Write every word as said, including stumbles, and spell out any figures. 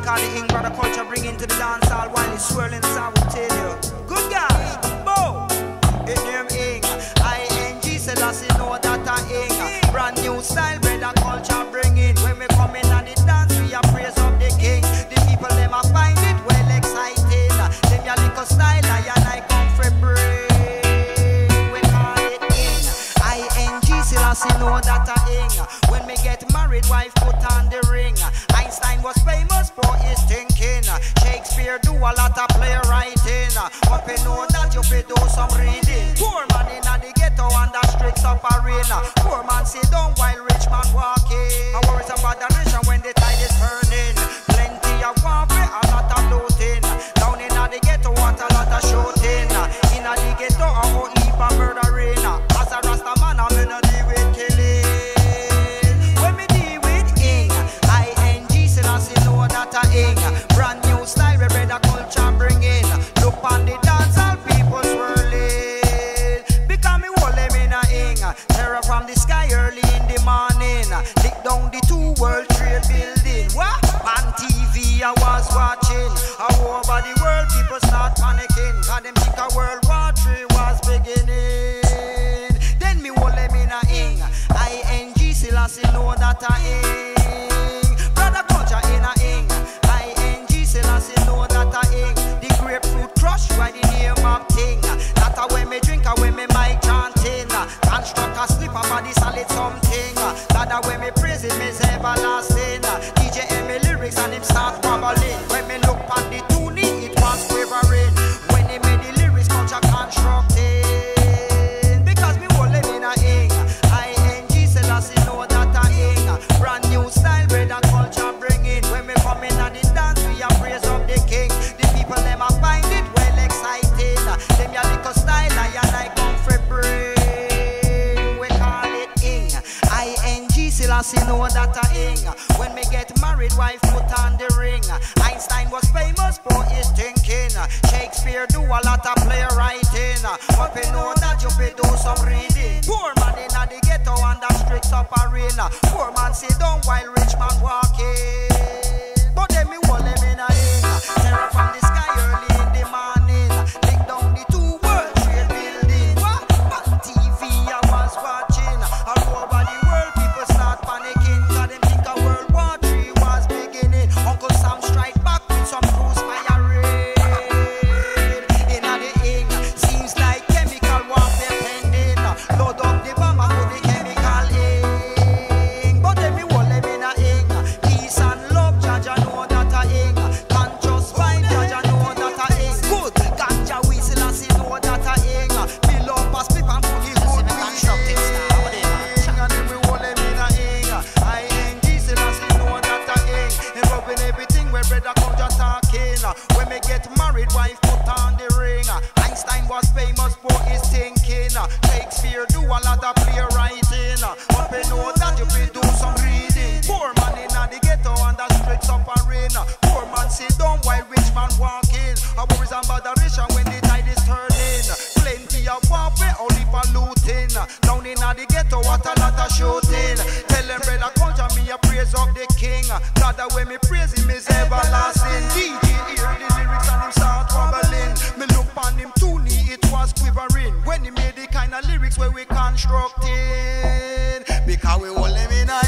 call the ing, brother culture bring into the dance hall while it's swirling the sound will tell you. Good guys, bow. It name ing, I N G Selassie know that I ing. Brand new style, brother culture bring in. When we come in and the dance, we are praise of the king. The people them a find it well exciting. Them ya little style, I and I come for bring. We call it ing, I N G Selassie know that I ing. When me get married, wife put on the ring. Einstein was famous for his thinking. Shakespeare do a lot of playwriting. But we know that you fi do some reading. Poor man in the ghetto and the streets suffering. Poor man sit down while rich man walking. I worries about the nation when the tide is turning. Plenty of warfare, a lot of looting. Down in the ghetto, want a lot of shooting. In the ghetto, a whole heap of murdering. As a Rasta man, I'm in a deal with killing. When me deal with ing, I N G Selassie know that I ing. Brand new style, we brother culture bring in. Look on the dance, all people swirling. Because me hold them in a ing. Terror from the sky early in the morning. Lick down the two World Trade Building. What? On T V I was watching. All over the world people start panicking. Cause them think a World War Three was beginning. Then me hold them in a ing. I N G Selassie know that I ing. Brother culture in a ing. I N G Selassie know that I ing. The grapefruit crush by the name of thing. That a when me drink, a when me mic chanting. Construct a slip of body solid something. That a when me praise it, me's everlasting. D J M me lyrics and him start wobbling. When me look on the tuning, it was quivering. When he made the lyrics, culture constructing. Because me hold them in a ing. I N G Selassie know that I ing. Brand new style, brother culture bring in. When me come in and the dance, we are praise of the king. The people them a find it well exciting. Them ya little style, I and I come for bring. We call it ing. I N G Selassie know that I ing. When me get married, wife put on the ring. Einstein was famous for his thinking. Shakespeare do a lot of playwriting. But we know that you fi do some reading. Poor man in the ghetto and the streets suffering. Poor man sit down while rich man walking. But then me hold them in a ing. Terror from the sky early in the morning. Lick down the two World Trade Building. What? On T V I was watching. All over the world people start panicking. Cause them think a World War Three was beginning. Uncle Sam strike back with some cruise firing. In the ing, seems like chemical warfare pending. Load up the bomb and put the chemical ing. But then me hold them in a ing. Peace and love, Jaja know that I ing. Conscious mind, Jaja know that I ing. Good, ganja we Selassie know that I ing. Fill up a split and put the good weed. And then we hold them in a ing. I N G Selassie know that I ing. Involving everything where brother come just talking. When me get married, wife put on the ring. Einstein was famous for his thinking. Shakespeare do a lot of playwriting. But we know that you will do some reading. Poor man in the ghetto and the streets suffering. Poor man sit down while rich man walking. A worries and botheration when the tide is turning. Plenty of warfare, only for looting. Down in the ghetto, what a lot of shooting. Tell them brother culture me a praise of the king. God the way me praise him is everlasting. D J hear the lyrics and him start wobbling. Me look on him tuning, it was quivering. When he made the kind of lyrics where we constructing. Because we hold them in a